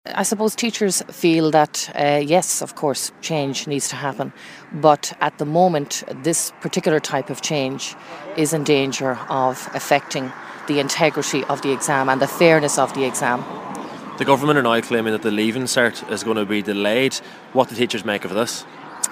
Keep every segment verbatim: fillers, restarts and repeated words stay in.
I suppose teachers feel that, uh, yes, of course, change needs to happen. But at the moment, this particular type of change is in danger of affecting the integrity of the exam and the fairness of the exam. The government are now claiming that the Leaving Cert is going to be delayed. What do teachers make of this?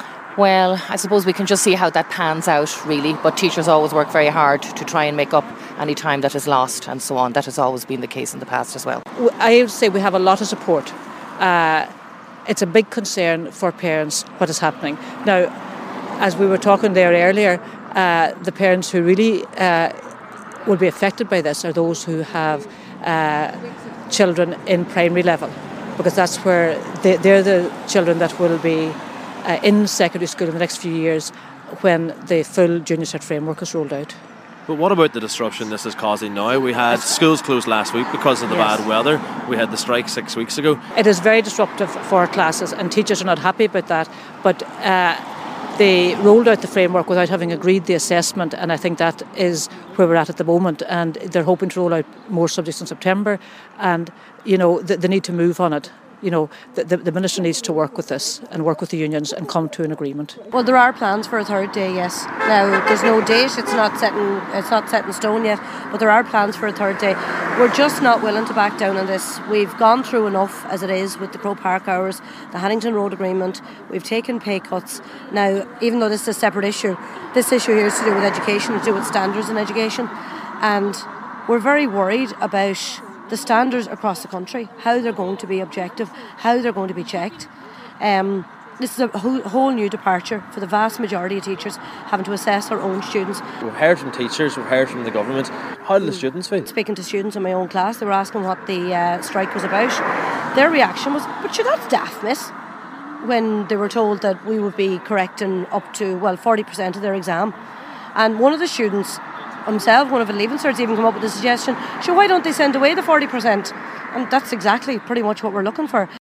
Well, I suppose we can just see how that pans out, really. But teachers always work very hard to try and make up any time that is lost and so on. That has always been the case in the past as well. I would say we have a lot of support. Uh, it's a big concern for parents what is happening. Now, as we were talking there earlier, uh, the parents who really uh, will be affected by this are those who have uh, children in primary level, because that's where they, they're the children that will be Uh, in secondary school in the next few years when the full Junior Cert framework is rolled out. But what about the disruption this is causing now? We had schools closed last week because of the Yes. bad weather. We had the strike six weeks ago. It is very disruptive for classes, and teachers are not happy about that. But uh, they rolled out the framework without having agreed the assessment, and I think that is where we're at at the moment. And they're hoping to roll out more subjects in September, and you know th- they need to move on it. You know, the, the Minister needs to work with this and work with the unions and come to an agreement. Well, there are plans for a third day, yes. Now, there's no date, it's not set in, it's not set in stone yet, but there are plans for a third day. We're just not willing to back down on this. We've gone through enough as it is with the Croke Park hours, the Haddington Road agreement. We've taken pay cuts. Now, even though this is a separate issue, this issue here is to do with education, to do with standards in education. And we're very worried about the standards across the country, how they're going to be objective, how they're going to be checked. Um, this is a whole, whole new departure for the vast majority of teachers having to assess their own students. We've heard from teachers, we've heard from the government. How do the students feel? Speaking to students in my own class, they were asking what the uh, strike was about. Their reaction was, but sure, that's daft, miss, when they were told that we would be correcting up to, well, forty percent of their exam. And one of the students himself, one of the Leaving Certs, even come up with the suggestion, sure, why don't they send away the forty percent? And that's exactly pretty much what we're looking for.